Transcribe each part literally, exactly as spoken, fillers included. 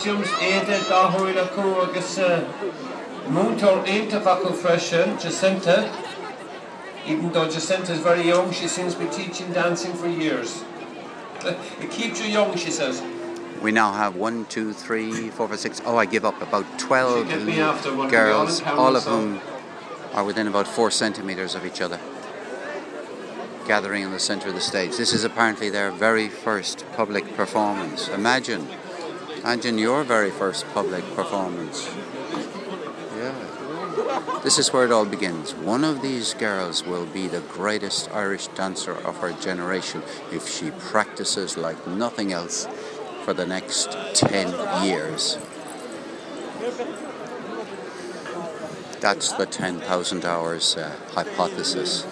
Jums éide dáthúil acu agus múntóir aontaithe acu freisin, Jacinta. Even though Jacinta is very young, she seems to be teaching dancing for years. It keeps you young, she says. We now have one, two, three, four, five, six. Oh, I give up. About twelve after, girls, all of whom are within about four centimeters of each other, gathering in the center of the stage. This is apparently their very first public performance. Imagine, imagine your very first public performance. Yeah. This is where it all begins. One of these girls will be the greatest Irish dancer of her generation if she practices like nothing else for the next ten years. That's the ten thousand hours uh, hypothesis.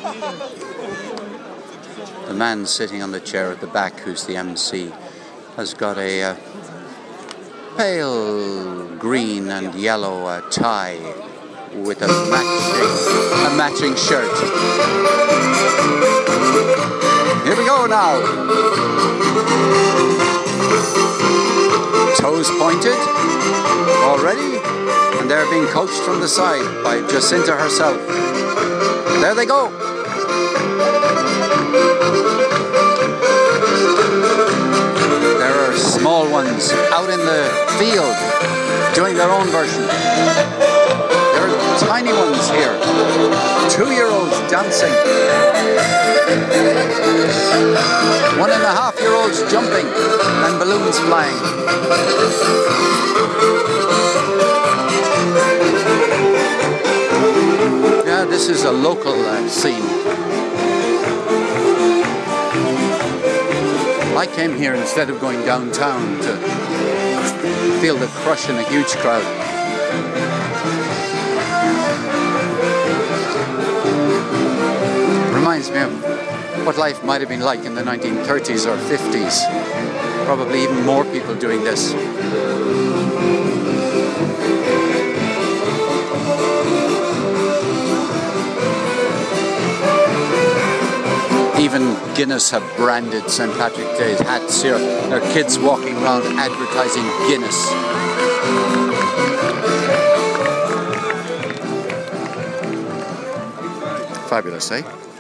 The man sitting on the chair at the back, who's the M C, has got a uh, pale green and yellow uh, tie with a matching, a matching shirt. Here we go now. Toes pointed already, and they're being coached from the side by Jacinta herself. There they go. There are small ones out in the field doing their own version. There are tiny ones here, two-year-olds dancing, one and a half year olds jumping, and balloons flying. Yeah, this is a local uh, scene. I came here instead of going downtown to feel the crush in a huge crowd. Reminds me of what life might have been like in the nineteen thirties or fifties. Probably even more people doing this. Even Guinness have branded Saint Patrick's Day hats here. There are kids walking around advertising Guinness. Fabulous, eh?